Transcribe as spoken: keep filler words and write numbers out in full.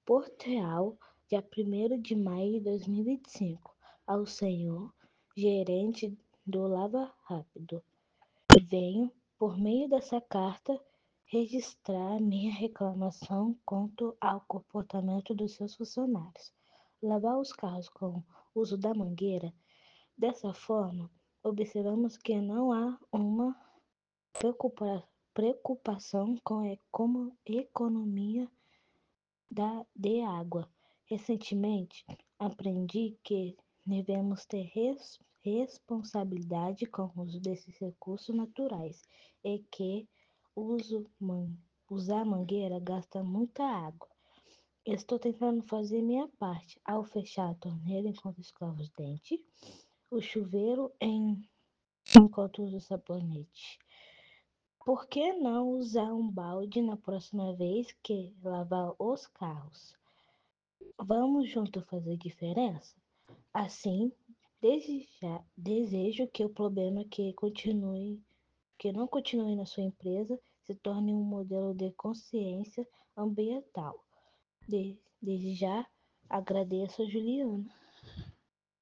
Portal, dia primeiro de maio de dois mil e vinte e cinco. Ao senhor gerente do Lava Rápido. Venho, por meio dessa carta, registrar minha reclamação quanto ao comportamento dos seus funcionários. Lavar os carros com uso da mangueira. Dessa forma, observamos que não há uma preocupa- preocupação com a econo- economia da, de água. Recentemente, aprendi que devemos ter res, responsabilidade com o uso desses recursos naturais e que uso, man, usar mangueira gasta muita água. Estou tentando fazer minha parte ao fechar a torneira enquanto escovo os dentes, o chuveiro em, enquanto uso sabonete. Por que não usar um balde na próxima vez que lavar os carros? Vamos juntos fazer diferença? Assim, desde já, desejo que o problema que continue, que não continue na sua empresa se torne um modelo de consciência ambiental. De, desde já, agradeço a Juliana.